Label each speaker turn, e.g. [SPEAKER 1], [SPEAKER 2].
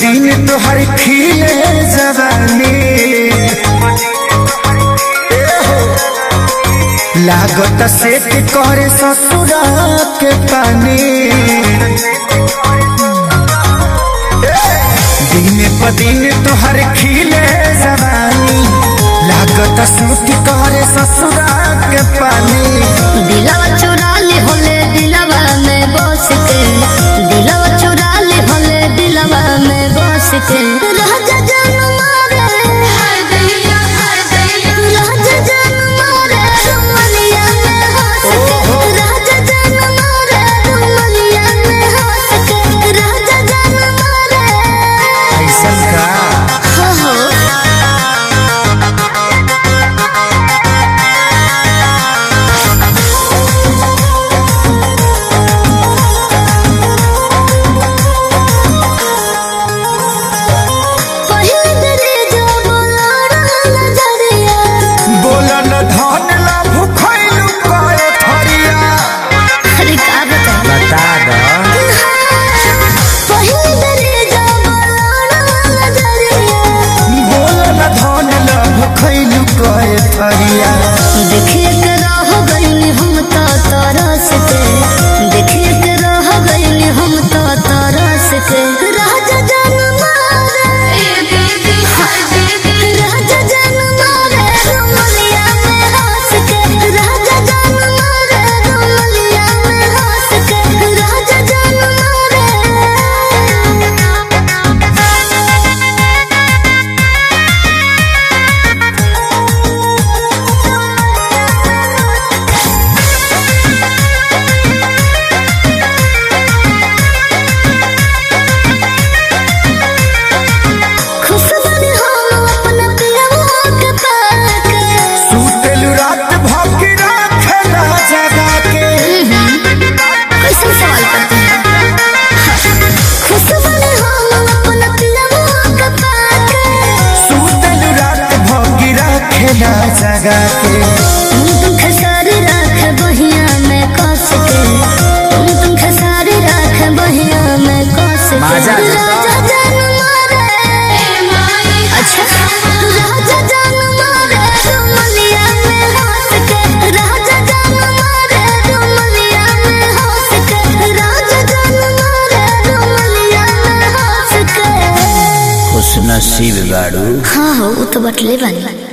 [SPEAKER 1] दिन तोहर खिले जवानी लागत सेट करे ससुरा के पानी दिन प दिन तोहर खिले जवानी लागत सूट करे ससुरा के पानी
[SPEAKER 2] दिलवा चुरा ले होले दिलवा में बस के दिलवा चुरा ले होले दिलवा में बस के राजा जान मारे राजा जान मारे रुमलिया में हंस के राजा जान मारे रुमलिया में हंस के राजा जान मारे
[SPEAKER 1] ऐसा का
[SPEAKER 2] हो देखिए के रह गइली हम तो तरस के देखिए के रह गइली हम तो तरस के राजा जान मारे राजा जान मारे रुमलिया में हंस के राजा जान मारे रुमलिया में हंस के राजा जान मारे
[SPEAKER 1] जगा के
[SPEAKER 2] तुम खसारी राख बहिया में कस के तुम खसारी राख बहिया में कस के राजा जान मारे अच्छा राजा जान मारे रुमलिया में हंस के राजा जान मारे रुमलिया में हंस के राजा जान मारे रुमलिया में हंस के
[SPEAKER 1] खुश नसीब गाड़ू
[SPEAKER 2] हाँ हो वो तो बटले बनी।